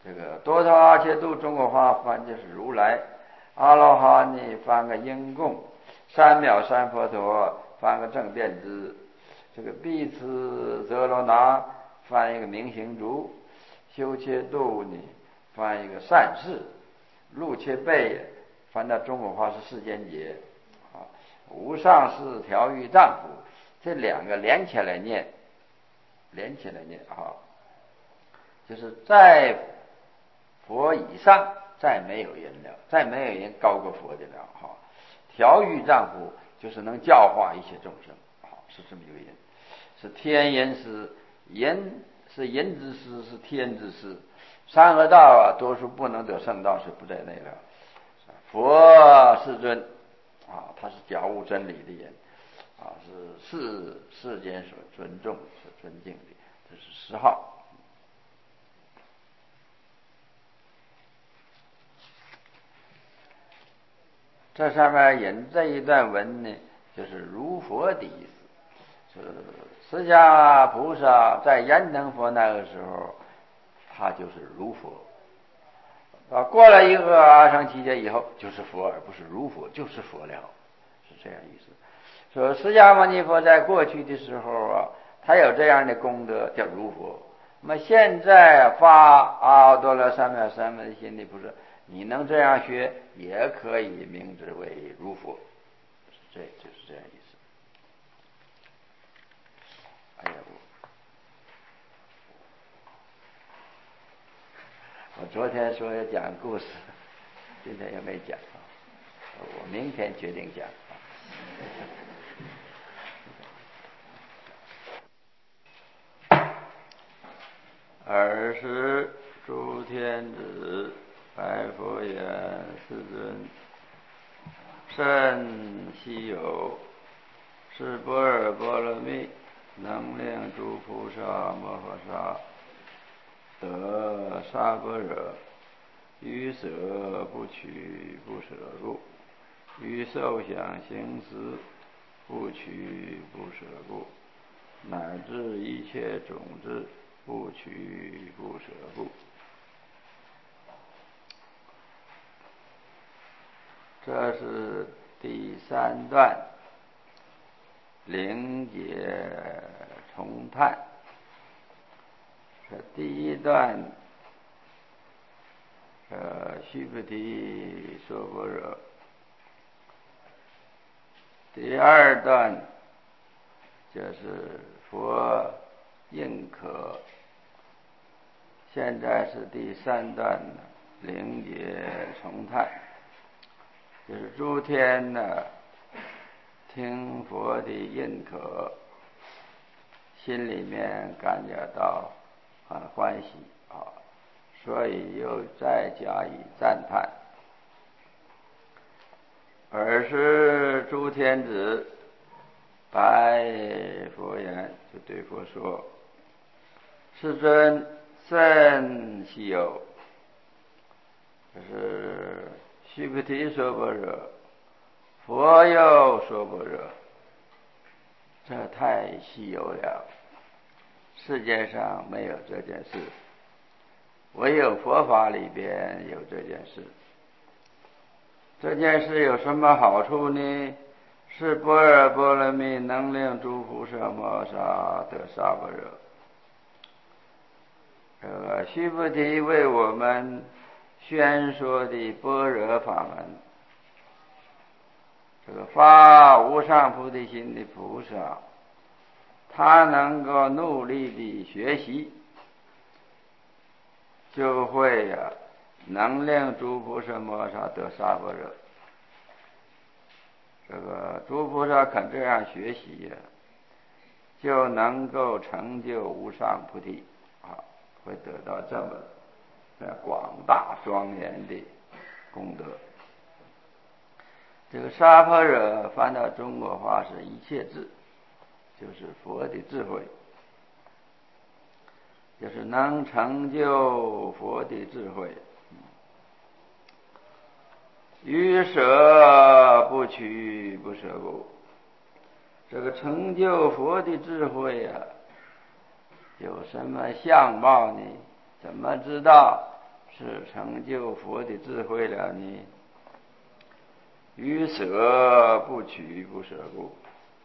这个多头阿切度中国话翻就是如来，阿罗哈呢翻个因供，三藐三佛陀翻个正遍知，这个毗支遮罗那翻一个明行足，修切度呢翻一个善事，入切贝翻到中国话是世间劫啊，无上士调御丈夫，这两个连起来念啊，就是在佛以上再没有人了，再没有人高过佛的了哈。调御丈夫就是能教化一切众生，好，是这么一个人，是天人师，人是人之师，是天之师。三恶道啊，多数不能得圣道是不在内了。佛世尊啊，他是觉悟真理的人啊，是世间所尊重、所尊敬的，这是10号。这上面引这一段文呢，就是如佛的意思。是释迦菩萨在燃灯佛那个时候，他就是如佛。过了一个阿僧祇劫以后，就是佛，而不是如佛，就是佛了，是这样意思。说释迦牟尼佛在过去的时候啊，他有这样的功德叫如佛。那么现在发阿多罗三藐三菩提心的菩萨，你能这样学，也可以名之为如佛，就是这样意思。哎呀，我昨天说要讲故事，今天也没讲啊，我明天决定讲啊。尔时诸天子白佛言：世尊，甚稀有，是般若波罗蜜能令诸菩萨摩诃萨得萨般若，于舍不取不舍故，于受想行识不取不舍故，乃至一切种子不取不舍故。这是第3段灵解重叹。这第1段须菩提说般若，第2段就是佛应可，现在是第3段灵解重叹，就是诸天呢听佛的认可，心里面感觉到很欢喜啊，所以又再加以赞叹。尔时诸天子白佛言，就对佛说：世尊，甚稀有。这是须菩提说般若，佛又说般若，这太稀有了，世界上没有这件事，唯有佛法里边有这件事。这件事有什么好处呢？是般若波罗蜜能令诸菩萨摩萨得萨般若。须菩提为我们宣说的般若法门，这个发无上菩提心的菩萨，他能够努力的学习，就会能令诸菩萨摩萨得萨般若。这个诸菩萨肯这样学习就能够成就无上菩提啊，会得到这么广大庄严的功德。这个萨婆惹翻到中国话是一切智，就是佛的智慧，就是能成就佛的智慧。于舍不取不舍故，这个成就佛的智慧有什么相貌呢？怎么知道是成就佛的智慧了呢？于舍不取不舍故。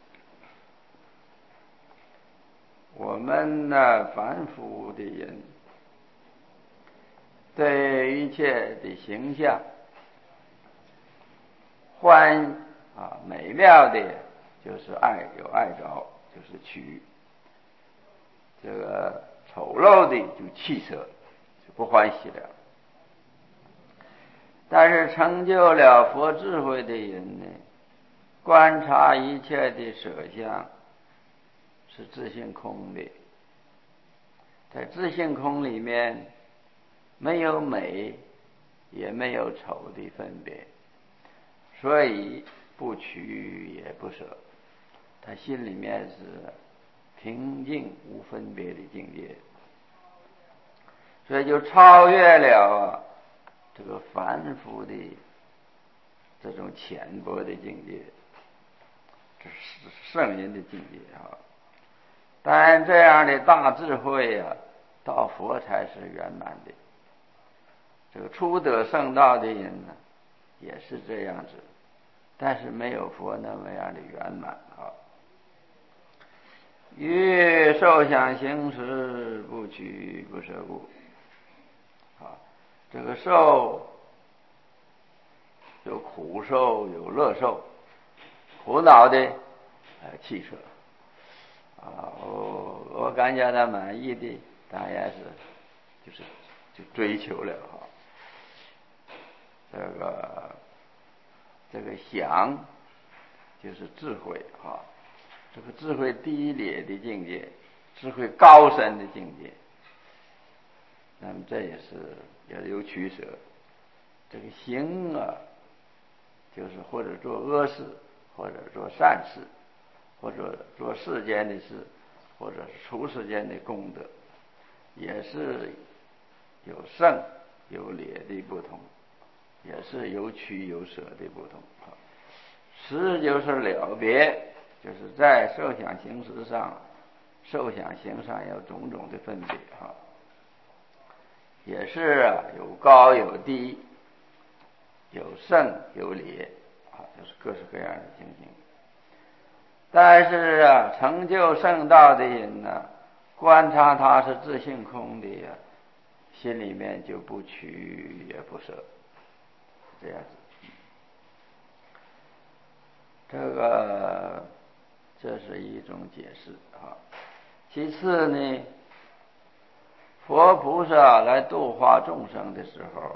我们呢，凡夫的人，对一切的形象，美妙的，就是有爱着，就是取；这个丑陋的就弃舍，就不欢喜了。但是成就了佛智慧的人呢，观察一切的舍相是自性空的，在自性空里面没有美也没有丑的分别，所以不取也不舍，他心里面是平静无分别的境界，所以就超越了这个凡夫的这种浅薄的境界，这是圣人的境界啊。当然这样的大智慧啊，到佛才是圆满的。这个初得圣道的人呢，也是这样子，但是没有佛那么样的圆满啊。于受想行识不取不舍故。这个受有苦受有乐受，苦恼的汽车我感觉到满意的当然是就追求了这个想就是智慧这个智慧低劣的境界，智慧高深的境界，那么这也是有取舍。这个行就是或者做恶事，或者做善事，或者做世间的事，或者是出世间的功德，也是有胜有劣的不同，也是有取有舍的不同。实就是了别，就是在受想行识上，受想行上有种种的分别也是有高有低，有胜有劣就是各式各样的情形。但是成就圣道的人呢，观察他是自性空的心里面就不取也不舍，这样子。这是一种解释其次呢，佛菩萨来度化众生的时候，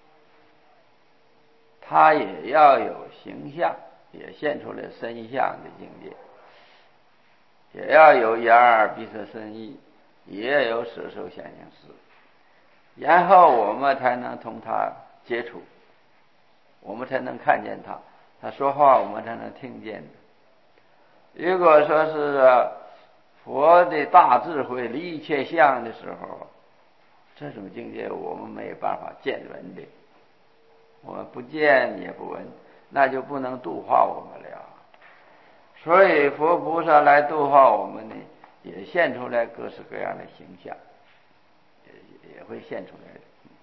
他也要有形象，也现出来身相的境界，也要有眼耳鼻舌身意，也要有舍受想行识，然后我们才能同他接触，我们才能看见他说话我们才能听见。如果说是佛的大智慧离一切相的时候，这种境界我们没有办法见闻的，我们不见也不闻，那就不能度化我们了。所以佛菩萨来度化我们呢，也现出来各式各样的形象，也会现出来的。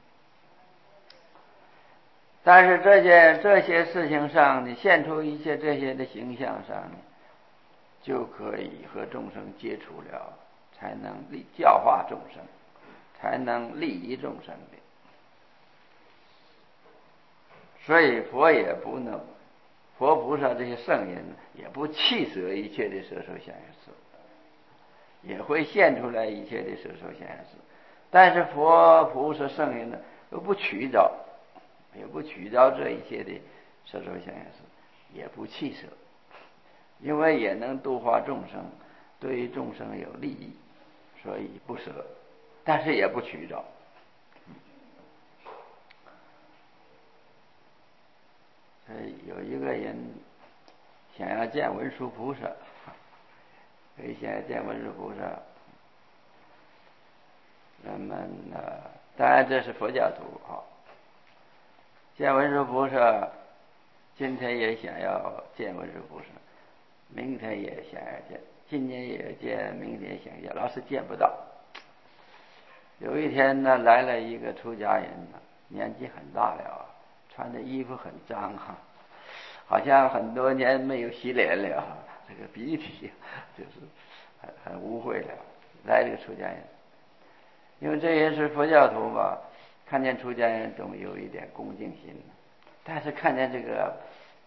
但是这些事情上呢，现出一切这些的形象上呢，就可以和众生接触了，才能教化众生，才能利益众生的。所以佛菩萨这些圣人也不弃舍一切的舍受想行识，也会现出来一切的舍受想行识。但是佛菩萨圣人呢，又不取着这一切的舍受想行识，也不弃舍，因为也能度化众生，对于众生有利益，所以不舍，但是也不取着。有一个人想要见文殊菩萨，那么当然这是佛教徒见文殊菩萨，今天也想要见文殊菩萨，明天也想要见，今年也见，明年想见，老是见不到。 有一天呢，来了一个出家人呢，年纪很大了，穿的衣服很脏好像很多年没有洗脸了，这个鼻涕就是很污秽了。来了个出家人，因为这人是佛教徒嘛，看见出家人总有一点恭敬心，但是看见这个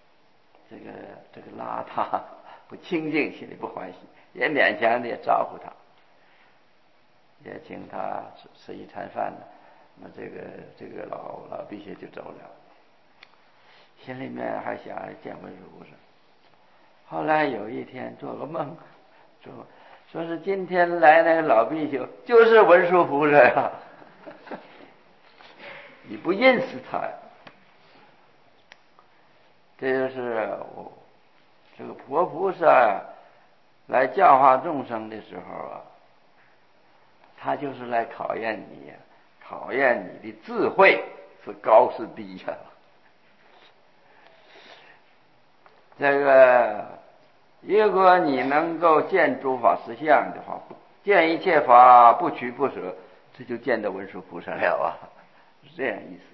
邋遢不清净，心里不欢喜，也勉强的也招呼他，也请他吃一餐饭呢。那么这个老辟邪就走了，心里面还想见文殊菩萨。后来有一天做个梦，说是今天来那个老赑修就是文殊菩萨呀，你不认识他呀？这就是这个佛菩萨来教化众生的时候啊，他就是来考验你，考验你的智慧是高是低呀。这个如果你能够见诸法实相的话，见一切法不取不舍，这就见到文殊菩萨了啊，是这样意思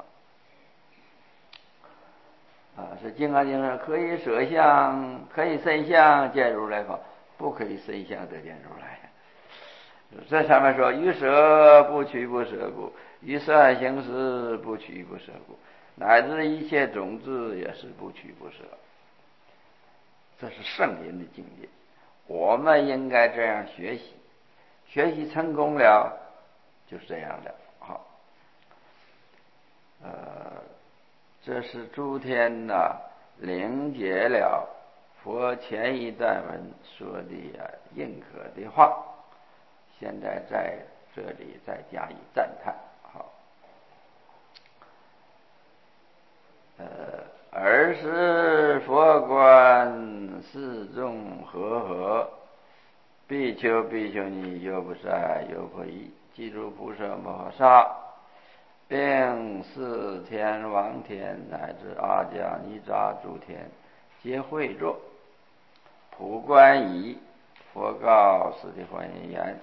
的是金刚经上可以舍相，可以身相见如来法，不可以身相得见如来。这上面说于舍不取不舍故，于善行识不取不舍故，乃至一切种子也是不取不舍。这是圣人的境界，我们应该这样学习，学习成功了就是这样的。好，这是诸天凝结了佛前一段文说的认可的话，现在在这里再加以赞叹。好，尔时佛观四众和比丘比丘尼优婆塞优婆夷济诸菩萨摩诃萨，并四天王天乃至阿迦尼匝诸天，皆会作，普观已。佛告释提桓言：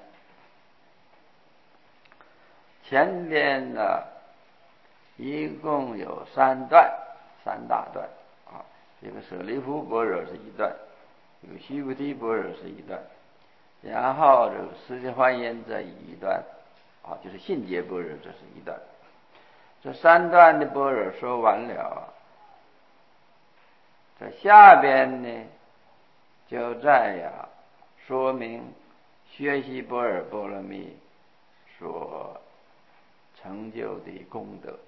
前边一共有三大段这个舍利弗般若是一段，这个须菩提般若是一段，然后这个释提桓言这一段就是信解般若这是一段。这三段的般若说完了，这下边呢就在说明学习般若波罗蜜所成就的功德，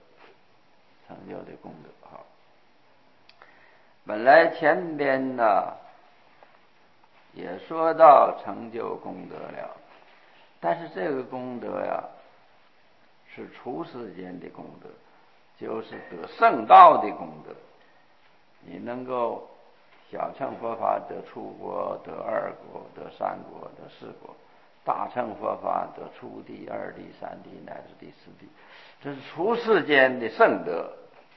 本来前边也说到成就功德了，但是这个功德是出世间的功德，就是得圣道的功德。你能够小乘佛法得初果，得二果，得三果，得四果；大乘佛法得初地、二地、三地乃至第四地，这是出世间的圣德。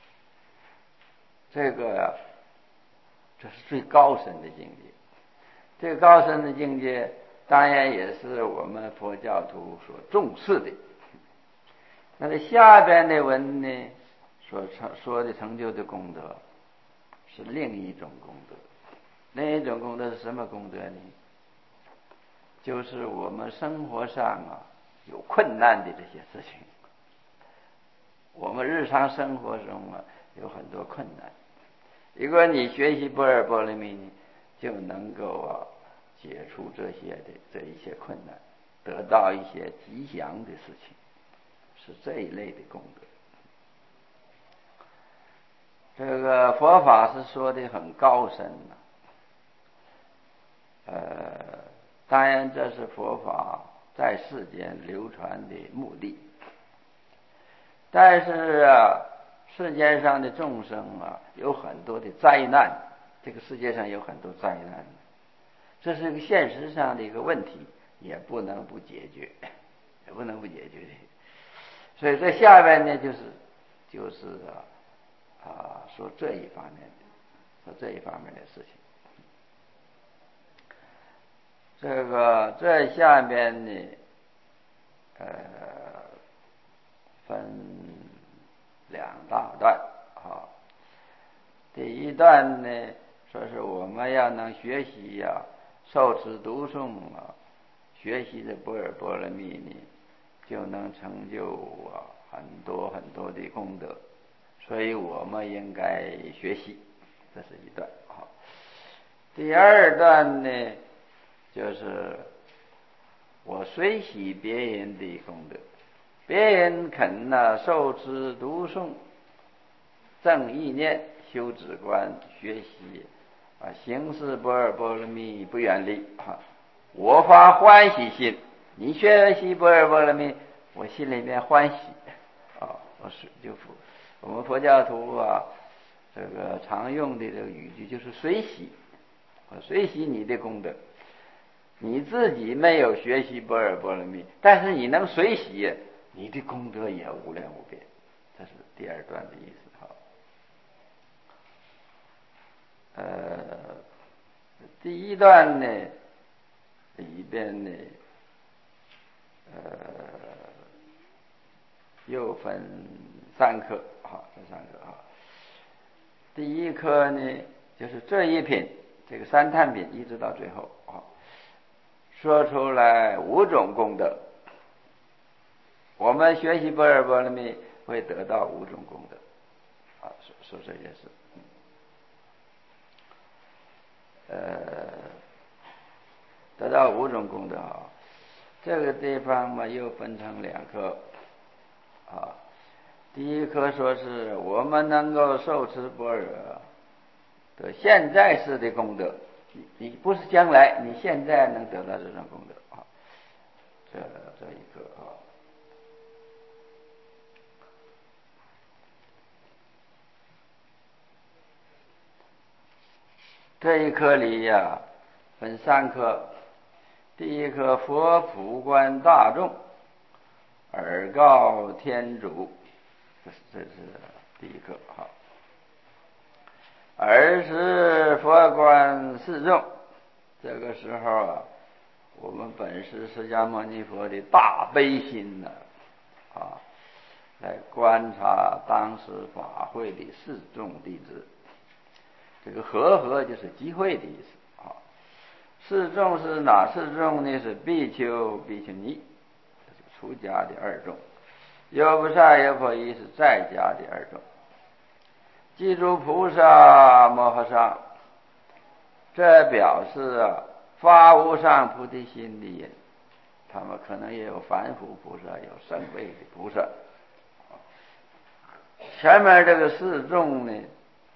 这是最高深的境界。这个高深的境界当然也是我们佛教徒所重视的。那么下边的文呢所说的成就的功德是另一种功德。另一种功德是什么功德呢？就是我们生活上有困难的这些事情，我们日常生活中有很多困难，如果你学习般若波罗蜜呢，就能够解除这一些困难，得到一些吉祥的事情，是这一类的功德。这个佛法是说的很高深当然这是佛法在世间流传的目的。但是世界上的众生有很多的灾难，这个世界上有很多灾难，这是一个现实上的一个问题，也不能不解决的。所以在下边呢就是说这一方面的事情。这下边呢呃分两大段啊。第一段呢，说是我们要能学习受持读诵学习的般若波罗蜜呢，就能成就很多很多的功德，所以我们应该学习，这是一段啊。第二段呢，就是我随喜别人的功德，别人肯受持读诵正意念修止观学习行持般若波罗蜜不远离我发欢喜心，你学习般若波罗蜜，我心里面欢喜我们佛教徒这个常用的这个语句就是随喜，随喜你的功德。你自己没有学习般若波罗蜜，但是你能随喜，你的功德也无量无边。这是第二段的意思第一段呢里边呢又分三科第一科呢就是这一品，这个三探品一直到最后说出来5种功德，我们学习般若波罗蜜会得到5种功德说这件事得到5种功德这个地方嘛又分成2科第一科说是我们能够受持般若的现在式的功德，你不是将来，你现在能得到这种功德这一科这一科里分3科。第一科佛普观大众，尔告天主，这是第一科尔时佛观四众，这个时候我们本师释迦牟尼佛的大悲心来观察当时法会的四众弟子。这个和就是集会的意思四众是哪四众呢？是比丘、比丘尼，这是出家的2众；优婆塞、优婆夷是在家的2众；记住菩萨、摩诃萨，这表示发无上菩提心的人，他们可能也有凡夫菩萨，有圣位的菩萨。前面这个四众呢，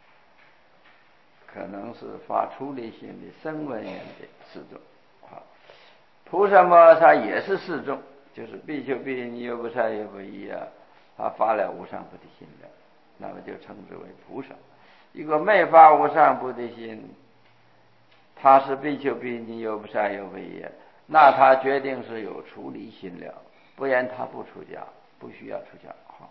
可能是发出离心的声闻缘的四众菩萨摩诃萨也是四众，就是比丘、比丘尼、优婆塞、优婆夷他发了无上菩提心的，那么就称之为菩萨。一个没发无上菩提心，他是比丘、比丘尼、优婆塞、优婆夷，那他决定是有出离心了，不然他不出家，不需要出家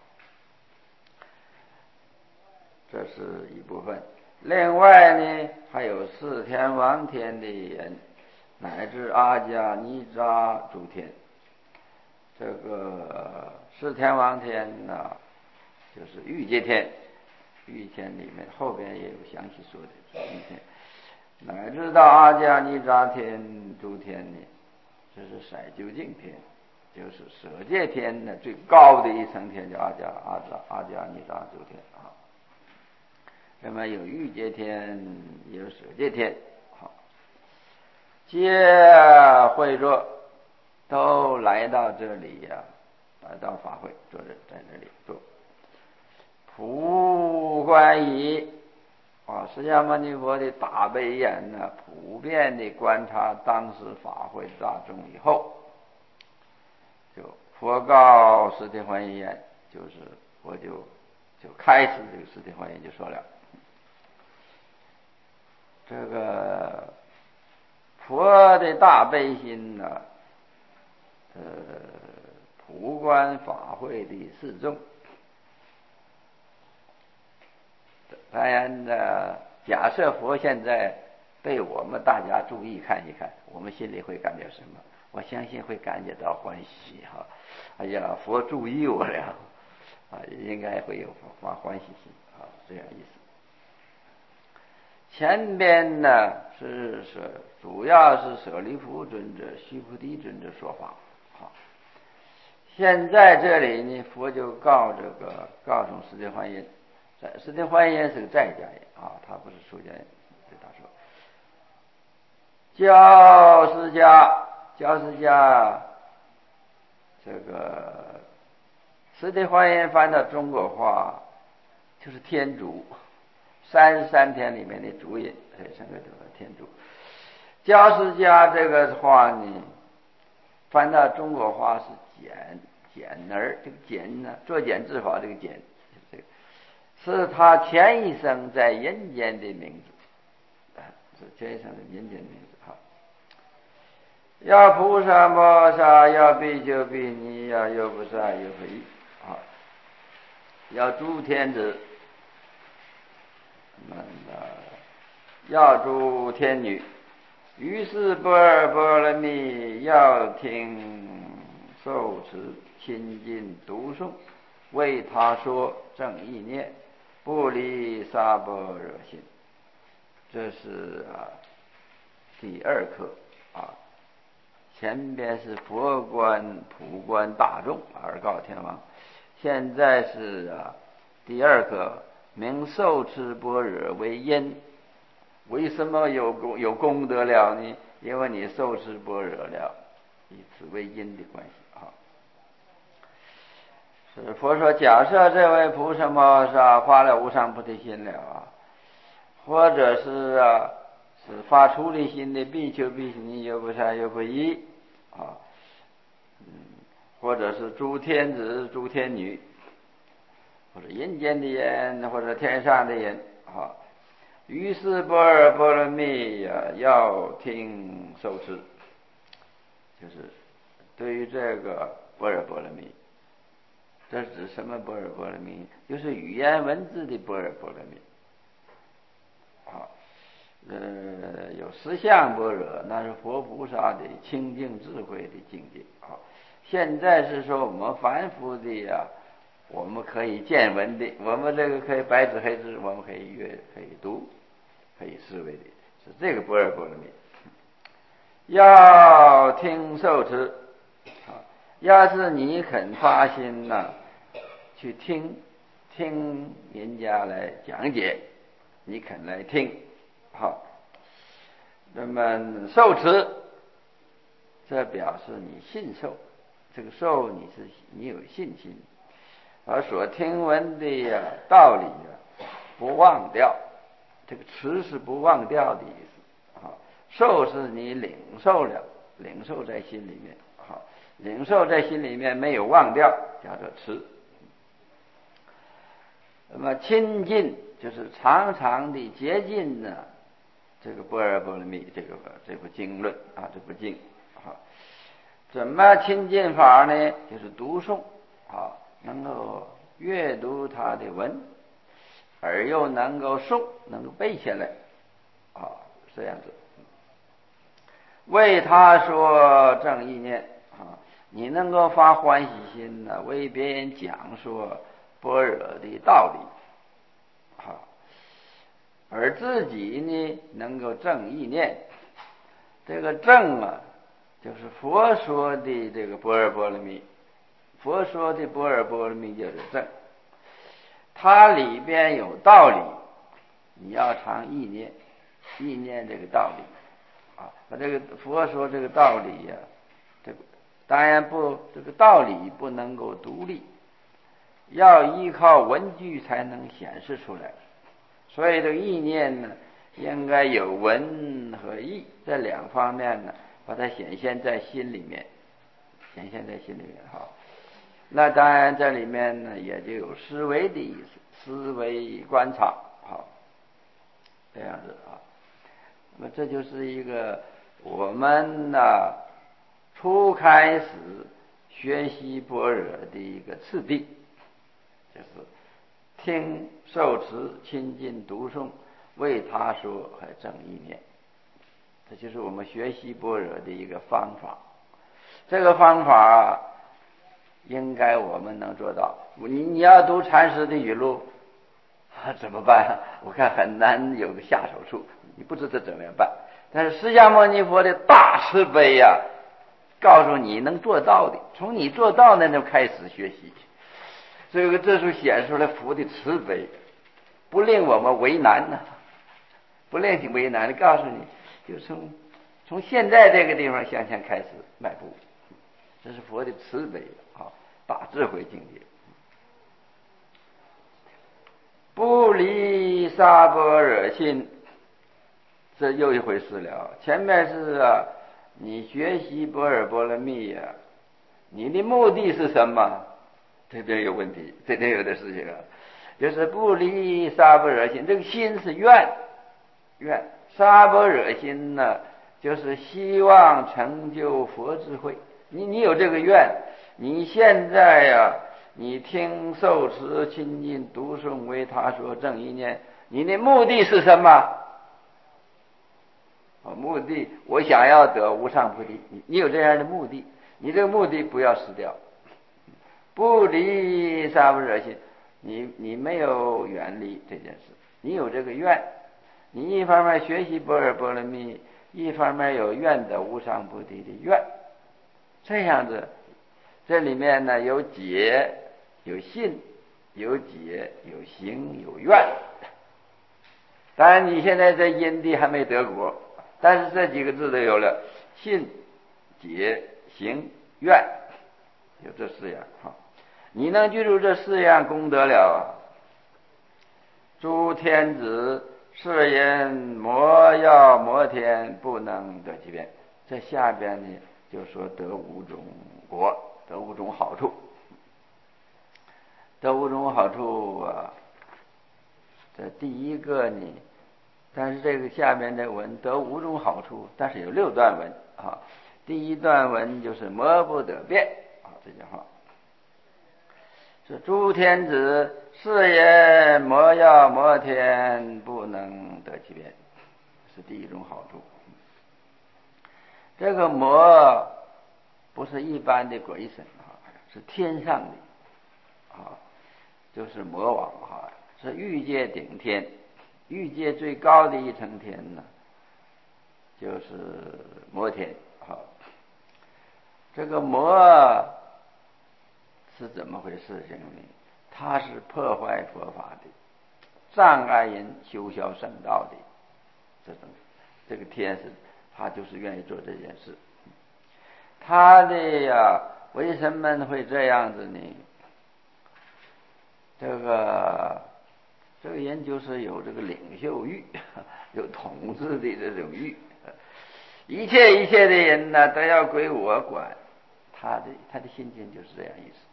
这是一部分。另外呢，还有四天王天的人，乃至阿迦尼吒诸天。这个四天王天就是欲界天，欲界天里面后边也有详细说的欲天，乃至到阿迦尼吒天诸天呢，这是色究竟天，就是舍界天的最高的一层天，叫阿迦尼吒诸天那么有欲界天，有舍界天皆会着都来到这里来到法会坐着，在这里坐普观仪释迦牟尼佛的大悲眼普遍的观察当时法会大众以后，就佛告十天欢喜言，就是我就开始这个十天欢喜就说了，这个佛的大悲心普观法会的四众，当然假设佛现在被我们大家注意看一看，我们心里会感觉什么？ 我相信会感觉到欢喜哈。哎呀，佛注意我了啊，应该会有发欢喜心啊，这样意思。前边呢是主要是舍利弗尊者、须菩提尊者说法啊。现在这里呢，佛就告诉释迦桓因，释迦桓因是个在家人啊，他不是出家人。对他说，教释迦，这个释迦桓因翻到中国话就是天竺，33天里面的主音，所以称为这个天竺。教释迦这个话呢，翻到中国话是简儿，这个简呢，作茧自缚，这个简，这个是他前一生在人间的名字，是前一生的人间的名字。好，要菩萨摩萨，要比丘比尼，要优婆塞，优婆夷，好，要诸天子，要诸天女，于是般若波罗蜜要听受持亲近读诵，为他说正意念，不离萨般若心。这是第二课啊。前边是佛观普观大众而告天王，现在是第二课，名受持般若为因。为什么有功德了呢？因为你受持般若了，以此为因的关系啊。是佛说，假设这位菩萨摩萨发了无上菩提心了或者是是发出离心的比丘比尼优婆塞优婆夷或者是诸天子诸天女，或者人间的人，或者天上的人于是般若波罗蜜要听受持，就是对于这个般若波罗蜜，这是指什么般若波罗蜜？就是语言文字的般若波罗蜜有实相般若，那是佛菩萨的清净智慧的境界现在是说我们凡夫的我们可以见闻的，我们这个可以白纸黑字，我们可以阅，可以读，可以思维的，是这个般若波罗蜜。要听受持要是你肯发心去听人家来讲解，你肯来听那么受持，这表示你信受，这个受你有信心，而所听闻的道理不忘掉，这个持是不忘掉的意思受是你领受了，领受在心里面领受在心里面没有忘掉，叫做持。那么亲近就是常常的接近这个般若波罗蜜，这部经论这部经怎么亲近法呢？就是读诵能够阅读它的文，而又能够诵，能够背下来这样子。为他说正意念你能够发欢喜心为别人讲说般若的道理而自己呢能够正意念。这个正就是佛说的这个般若波罗蜜，佛说的般若波罗蜜就是正，它里边有道理，你要常意念这个道理把这个佛说这个道理这个当然这个道理不能够独立，要依靠文句才能显示出来，所以这个意念呢应该有文和意这两方面把它显现在心里面那当然这里面呢也就有思维的意思，思维观察这样子那么这就是一个我们初开始学习般若的一个次第，就是听受持亲近读诵，为他说还正意念，这就是我们学习般若的一个方法。 这个方法应该我们能做到。你要读禅师的语录怎么办？我看很难有个下手处，你不知道怎么样办。但是释迦牟尼佛的大慈悲呀，告诉你能做到的，从你做到那就开始学习。这时候显出来佛的慈悲，不令我们为难呢，不令你为难，告诉你就从现在这个地方向前开始迈步，这是佛的慈悲啊，大智慧境界。不离萨般若心，这又一回事了。前面是你学习般若波罗蜜呀，你的目的是什么？这边有问题，这边有的事情就是不离萨般若心，这个心是愿，萨般若心呢，就是希望成就佛智慧。你有这个愿，你现在你听受持亲近读诵为他说正一念，你的目的是什么？目的我想要得无上菩提，你有这样的目的，你这个目的不要失掉。不离萨般若心，你没有远离这件事，你有这个愿，你一方面学习般若波罗蜜，一方面有愿得无上菩提的愿，这样子，这里面呢有解有信，有解有行有愿。当然你现在在因地还没得果，但是这几个字都有了，信解行愿，有这四样你能记住这四样功德了诸天子是言魔要魔天不能得其便。这下边呢就说得五种果，得五种好处。得五种好处这第一个呢，但是这个下面的文得五种好处，但是有6段文第一段文就是魔不得便这句话是诸天子是言魔要魔天不能得其便，是第一种好处。这个魔不是一般的鬼神是天上的就是魔王是欲界顶天，欲界最高的一层天呢，就是魔天这个魔是怎么回事情呢？它是破坏佛法的，障碍人修小圣道的这个天是他就是愿意做这件事。他的为什么会这样子呢？这个人就是有这个领袖欲，有统治的这种欲，一切的人呢都要归我管，他的心情就是这样意思。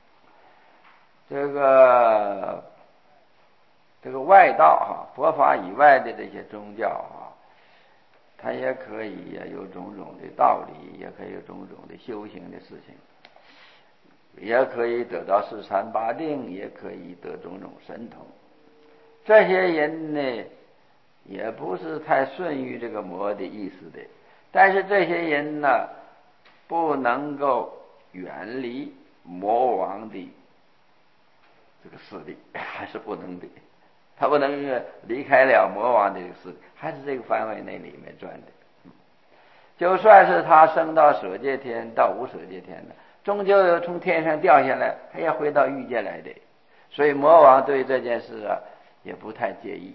这个外道佛法以外的这些宗教它也可以有种种的道理，也可以有种种的修行的事情，也可以得到四禅八定，也可以得种种神通。这些人呢也不是太顺于这个魔的意思的，但是这些人呢不能够远离魔王的这个势力，还是不能的，他不能离开了魔王的这个势力，还是这个范围内里面转的。就算是他升到舍界天，到无舍界天了，终究从天上掉下来，他也回到欲界来的。所以魔王对这件事也不太介意。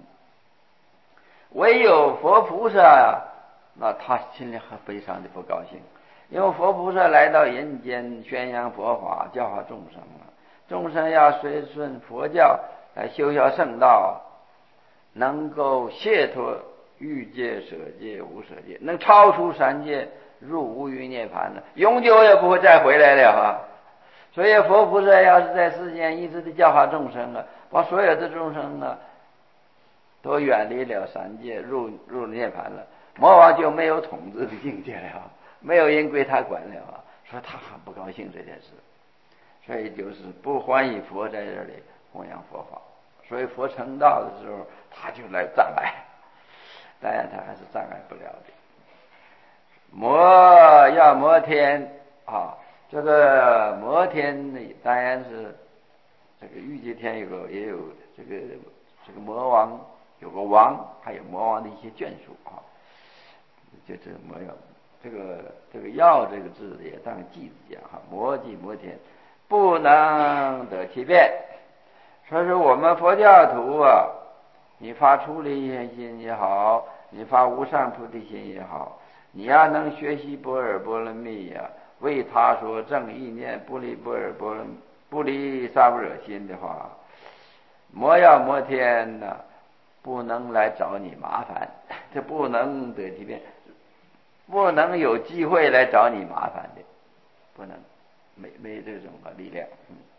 唯有佛菩萨那他心里很非常的不高兴，因为佛菩萨来到人间宣扬佛法，教化众生众生要随顺佛教来修学圣道，能够解脱欲界、舍界、无舍界，能超出三界，入无余涅槃了，永久也不会再回来了所以佛菩萨要是在世间一直的教化众生把所有的众生都远离了三界，入涅槃了，魔王就没有统治的境界了，没有人归他管了所以他很不高兴这件事。所以就是不欢喜佛在这里弘扬佛法，所以佛成道的时候他就来障碍，当然他还是障碍不了的。 要摩天啊，这个摩天呢，当然是这个玉极天也有这个魔王有个王，还有魔王的一些眷属啊，就这魔要这个要这个字也当记字讲哈，摩即摩天，不能得其变。所以说我们佛教徒啊，你发出离心也好，你发无上菩提心也好，你要能学习般若波罗蜜呀，为他说正意念，不离般若波罗不离萨般若心的话，魔要摩天呢，不能来找你麻烦，这不能得其变，不能有机会来找你麻烦的，不能，没这种力量。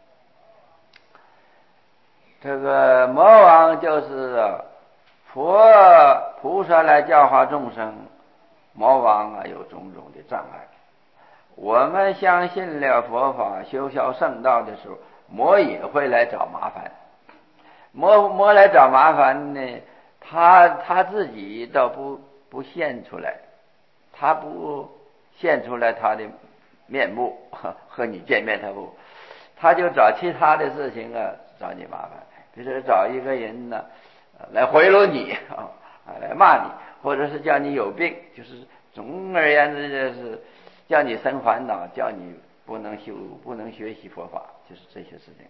这个魔王就是佛菩萨来教化众生，魔王啊有种种的障碍。我们相信了佛法，修小圣道的时候，魔也会来找麻烦。魔来找麻烦呢，他自己倒不现出来，他不现出来他的面目和你见面，他就找其他的事情啊找你麻烦。比如说找一个人呢来贿赂你来骂你，或者是叫你有病，就是总而言之就是叫你生烦恼，叫你不能学习佛法，就是这些事情。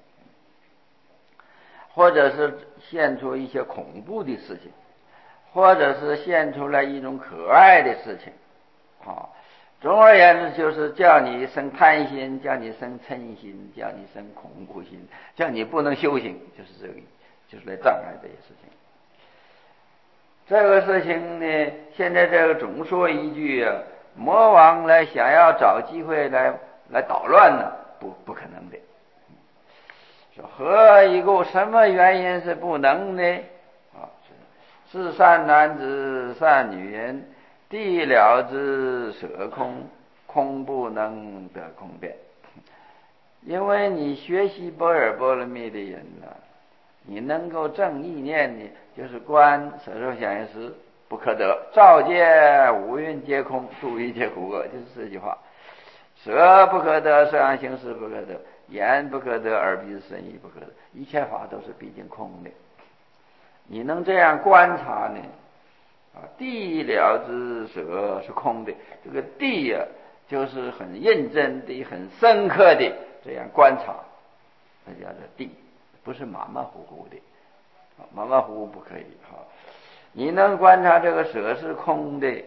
或者是现出一些恐怖的事情，或者是现出来一种可爱的事情总而言之就是叫你生贪心，叫你生嗔心，叫你生恐怖心，叫你不能修行，就是这个，就是来障碍这些事情。这个事情呢，现在这个总说一句魔王来想要找机会来捣乱呢，不可能的。说何以故？什么原因是不能呢？是善男子善女人，地了之舍空，空不能得空变。因为你学习般若波罗蜜的人呢，你能够正意念呢，就是观舍受想行识不可得，照见五蕴皆空，度一切苦厄，就是这句话。舍不可得，受想行识不可得，眼不可得，耳鼻身意不可得，一切法都是毕竟空的。你能这样观察呢？地了之舍是空的，这个地呀，就是很认真的、很深刻的这样观察，那叫做地，不是马马虎虎的，马马虎虎不可以你能观察这个舍是空的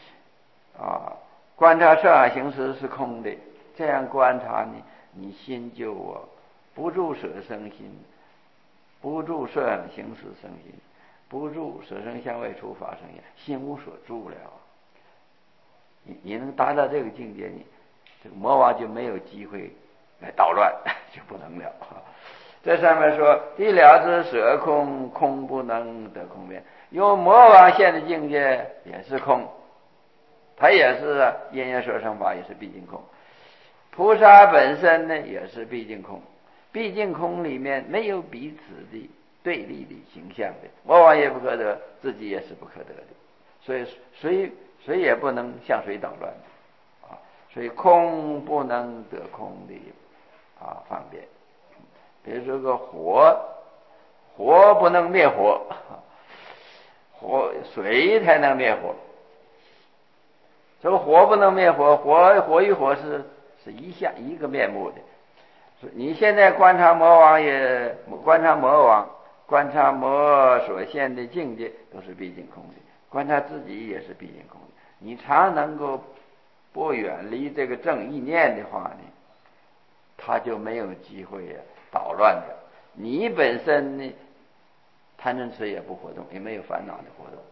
观察受想行识是空的，这样观察呢，你心就不住舍生心，不住受想行识生心，不住舍生相位触法生厌，心无所住了。你能达到这个境界，你这个魔王就没有机会来捣乱，就不能了。这上面说地了之舍空，空不能得空变。有魔王现的境界也是空，他也是因缘所生法，也是毕竟空。菩萨本身呢也是毕竟空，毕竟空里面没有彼此的对立的形象的，魔王也不可得，自己也是不可得的，所以谁也不能向谁捣乱的所以空不能得空的方便。比如说个火不能灭火，水才能灭火。这个火不能灭火，火与火是一个面目的。你现在观察魔王，观察魔所现的境界都是毕竟空的，观察自己也是毕竟空的。你常能够不远离这个正意念的话呢，他就没有机会捣乱的。你本身呢，贪嗔痴也不活动，也没有烦恼的活动。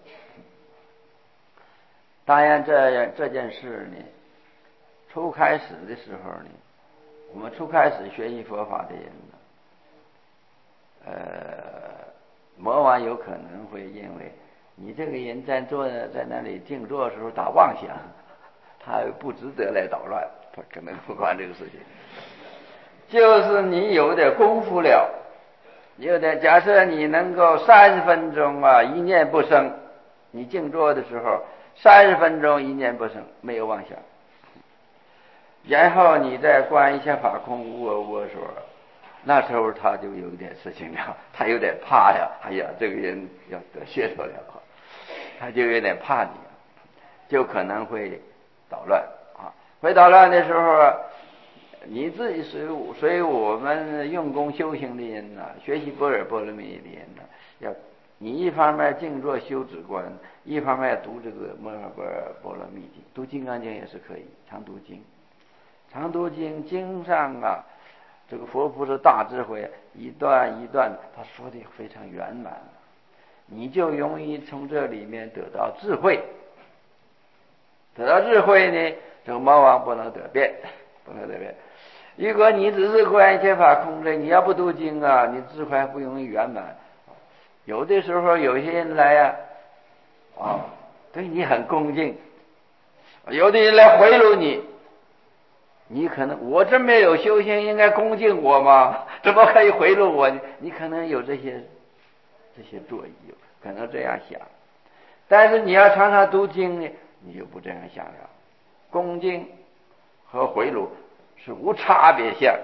当然这件事呢，初开始的时候呢，我们初开始学习佛法的人呢，魔王有可能会认为你这个人在那里静坐的时候打妄想，他不值得来捣乱，他可能不管这个事情。就是你有点功夫了，假设你能够30分钟一念不生，你静坐的时候， 30分钟一念不生，没有妄想。然后你再观一下法空无我无我所，那时候他就有点事情了，他有点怕呀，哎呀，这个人要得噱头了，他就有点怕你，就可能会捣乱啊。会捣乱的时候，你自己所以我们用功修行的人呢，学习般若波罗蜜的人呢，要你一方面静坐修止观，一方面读这个般若波罗蜜经，读金刚经也是可以，常读经。常读经，经上啊，这个佛菩萨大智慧一段一段，他说的非常圆满，你就容易从这里面得到智慧。得到智慧呢，这个魔王不能得辩，不能得辩。如果你只是观一切法空的，你要不读经啊，你智慧还不容易圆满。有的时候有些人来呀，对你很恭敬，有的人来贿赂你。你可能我这么有修行，应该恭敬我吗？怎么可以贿赂我呢？你可能有这些作意，可能这样想。但是你要常常读经呢，你就不这样想了。恭敬和贿赂是无差别相。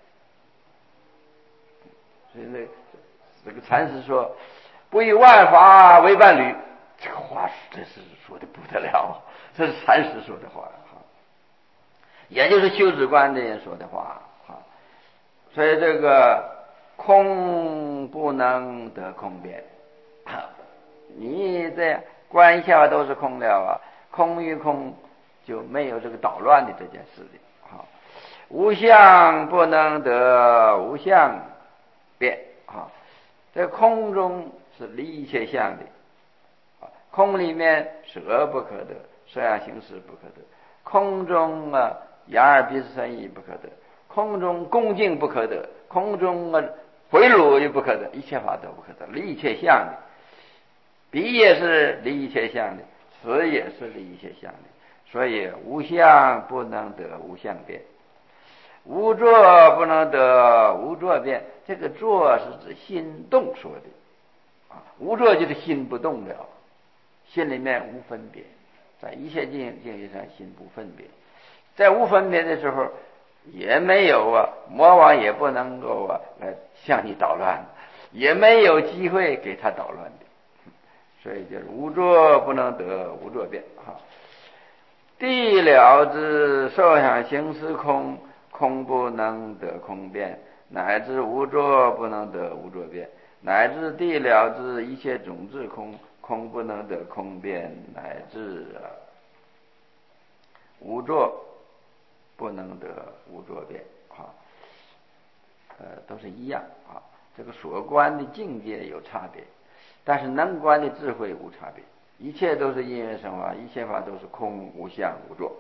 所以这个禅师说，不以万法为伴侣，这个话真是说的不得了，这是禅师说的话。也就是修止观的人说的话啊，所以这个空不能得空辩，你这样观一下都是空了啊，空与空就没有这个捣乱的这件事的啊。无相不能得无相辩啊，这空中是离一切相的啊，空里面色不可得，色相行识不可得，空中啊眼耳鼻舌身意不可得，空中恭敬不可得，空中贿赂也不可得，一切法都不可得，离一切相的。彼也是离一切相的，此也是离一切相的，所以无相不能得无相辩，无作不能得无作辩。这个作是指心动说的啊，无作就是心不动了，心里面无分别，在一切境界上心不分别。在无分别的时候，也没有魔王也不能够来向你捣乱，也没有机会给他捣乱的，所以就是无作不能得无作辩哈。地了之受想行识空，空不能得空辩，乃至无作不能得无作辩，乃至地了之一切种子空，空不能得空辩，乃至无作不能得无作辩啊，都是一样啊。这个所观的境界有差别，但是能观的智慧无差别。一切都是因缘生法，一切法都是空无相无作。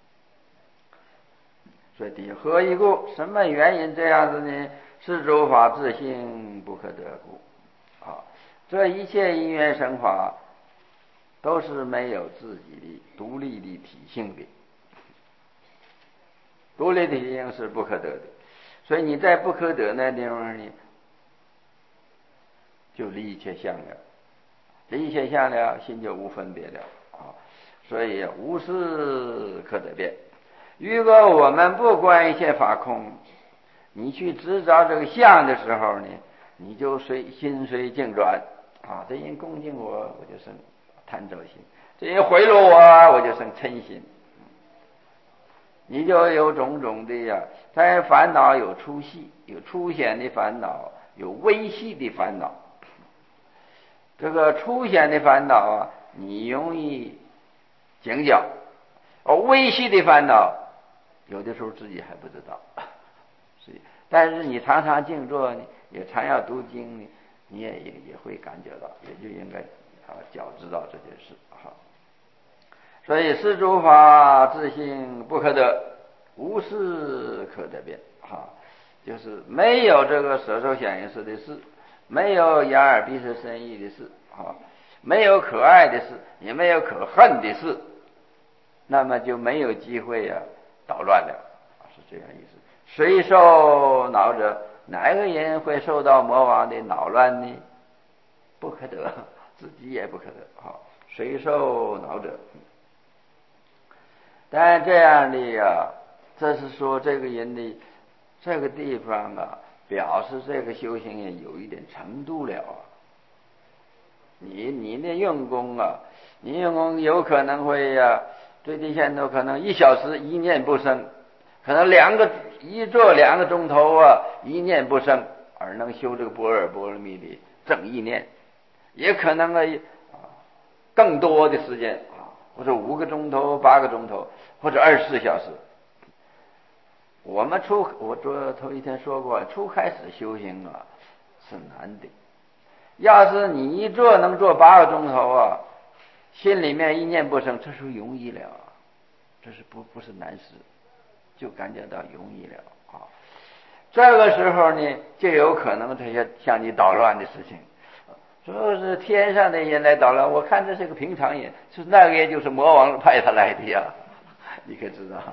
所以第何以故？什么原因这样子呢？是诸法自性不可得故啊！这一切因缘生法都是没有自己的独立的体性的。独立的体性是不可得的，所以你在不可得那地方呢，就离一切相了，离一切相了，心就无分别了啊！所以无事可得辩。如果我们不观一切法空，你去执着这个相的时候呢，你就心随境转啊！这人恭敬我，我就生贪着心；这人贿赂我，我就生嗔心。你就有种种的在烦恼有粗细，有粗显的烦恼，有微细的烦恼。这个粗显的烦恼你容易警觉；微细的烦恼，有的时候自己还不知道。所以，但是你常常静坐呢，也常要读经呢，你也会感觉到，也就应该觉知到这件事哈。所以是诸法自性不可得，无事可得辩哈，就是没有这个色受想行识的事，没有眼耳鼻舌身意的事啊，没有可爱的事，也没有可恨的事，那么就没有机会捣乱了，是这样意思。谁受恼者？哪个人会受到魔王的恼乱呢？不可得，自己也不可得啊。 虽受恼者。但这样的呀，这是说这个人的这个地方啊，表示这个修行也有一点程度了啊。你的用功啊，你用功有可能会呀，最低限度可能1小时一念不生，可能一坐2个钟头啊，一念不生，而能修这个般若波罗蜜的正意念，也可能更多的时间啊，或者5个钟头、8个钟头，或者24小时。我头一天说过，初开始修行啊是难的。要是你一坐能坐8个钟头啊，心里面一念不生，这是容易了，这是不是难事，就感觉到容易了啊。这个时候呢，就有可能这些向你捣乱的事情，说是天上的人来捣乱，我看这是个平常人，是那个也就是魔王派他来的呀，你可知道？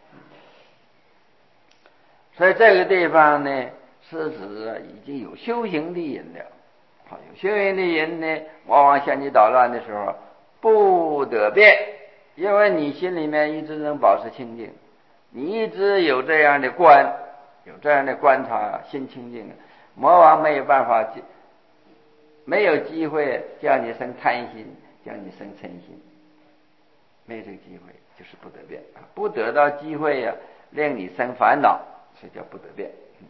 所以这个地方呢，是指已经有修行的人了。有修行的人呢，往往向你捣乱的时候不得变，因为你心里面一直能保持清净，你一直有这样的观察，心清净，魔王没有办法，没有机会叫你生贪心，叫你生嗔心，没有这个机会，就是不得变，不得到机会呀，令你生烦恼，所以叫不得变。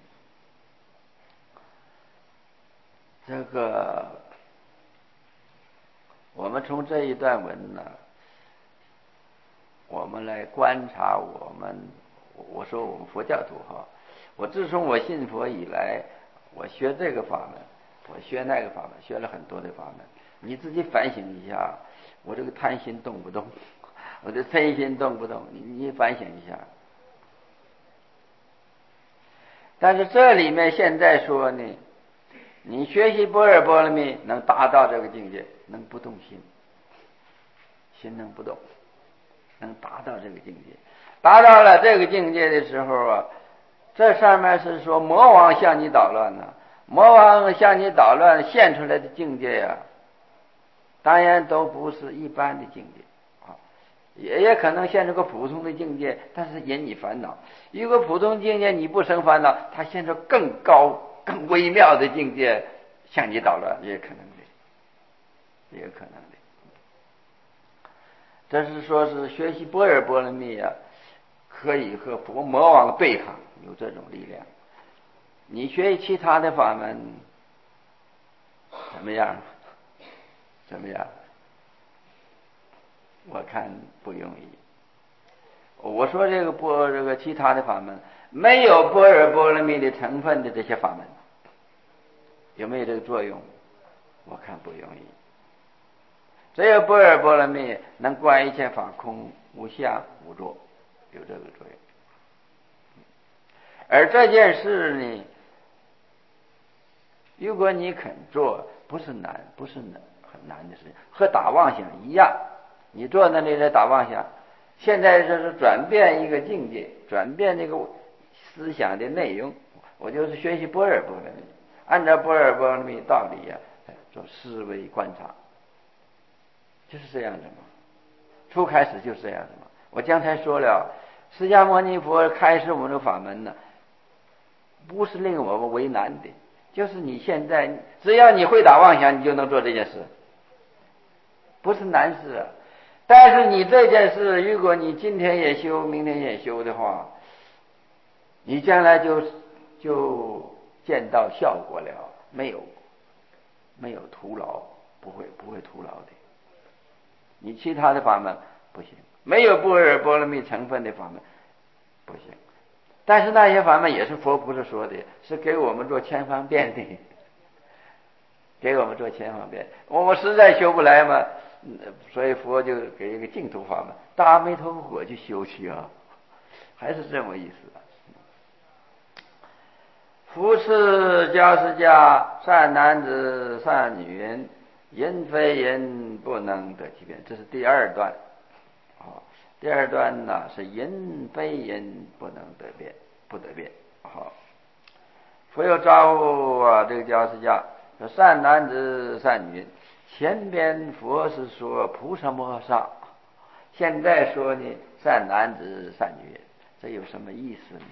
这个我们从这一段文呢，我们来观察我说我们佛教徒哈，我自从我信佛以来，我学这个法门，我学那个法门，学了很多的法门，你自己反省一下，我这个贪心动不动，我的嗔心动不动，你反省一下。但是这里面现在说呢，你学习般若波罗蜜能达到这个境界，能不动心，心能不动，能达到这个境界。达到了这个境界的时候啊，这上面是说魔王向你捣乱呢，魔王向你捣乱现出来的境界呀，当然都不是一般的境界啊，也可能现出个普通的境界，但是引你烦恼。一个普通境界你不生烦恼，他现出更高更微妙的境界向你捣乱，也可能的，也可能的。这是说是学习般若波罗蜜啊，可以和魔王对抗，有这种力量。你学其他的法门怎么样？怎么样？我看不容易。我说这个其他的法门，没有般若波罗蜜的成分的这些法门，有没有这个作用？我看不容易。只有般若波罗蜜能观一切法空无相无作，有这个作用。而这件事呢，如果你肯做，不是很难的事情，和打妄想一样。你做那里在打妄想，现在这是转变一个境界，转变这个思想的内容。我就是学习般若波罗蜜，按照般若波罗蜜道理呀，做思维观察，就是这样的嘛。初开始就是这样的嘛。我刚才说了，释迦牟尼佛开示我们的法门呢，不是令我们为难的，就是你现在只要你会打妄想，你就能做这件事，不是难事啊。但是你这件事，如果你今天也修，明天也修的话，你将来就见到效果了，没有徒劳，不会徒劳的。你其他的法门不行，没有般若波罗蜜成分的法门不行。但是那些法门也是佛不是说的，是给我们做千方便的，给我们做千方便。我们实在修不来嘛，所以佛就给一个净土法门，大阿弥陀佛去修去啊，还是这么意思。夫是教释迦，善男子善女人，人非人不能得其变。这是第二段。第二段呢是人非人不能得变，不得变。好，佛又招呼这个教释迦说：善男子善女人， 前边佛是说菩萨摩诃萨，现在说呢善男子善女人，这有什么意思呢？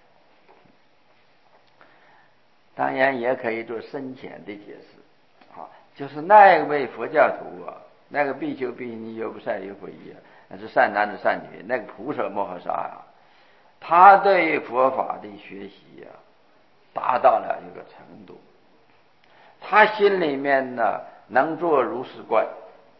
当然也可以做深浅的解释啊，就是那位佛教徒啊，那个比丘比尼优不善优不夷啊，那是善男子善女人，那个菩萨摩诃萨啊，他对佛法的学习啊达到了一个程度，他心里面呢能做如是观，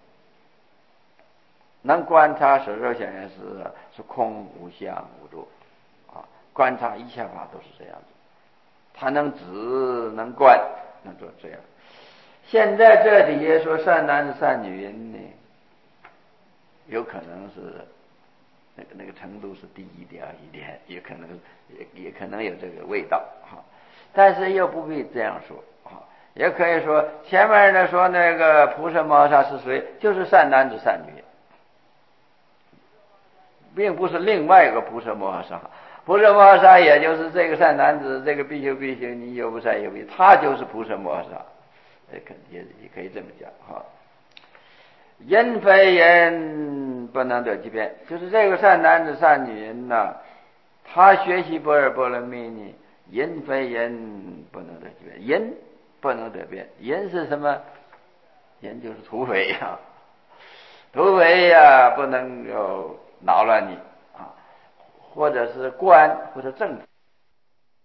能观察所受想行识是空无相无住啊，观察一切法都是这样子，他能止能观能做这样。现在这里也说善男子善女人呢，有可能是那个程度是低一点，也可能有这个味道哈，但是又不必这样说啊，也可以说前面的说那个菩萨摩诃萨是谁，就是善男子善女人，并不是另外一个菩萨摩诃萨。菩萨摩诃萨也就是这个善男子，这个比丘比丘尼优不善优不夷，他就是菩萨摩诃萨，也可以这么讲哈。因非因不能得其边，就是这个善男子善女人呢，他学习般若波罗蜜呢，因非因不能得其边，因不能得边，因是什么？因就是土匪呀，土匪呀不能够扰乱你啊，或者是官或者政府。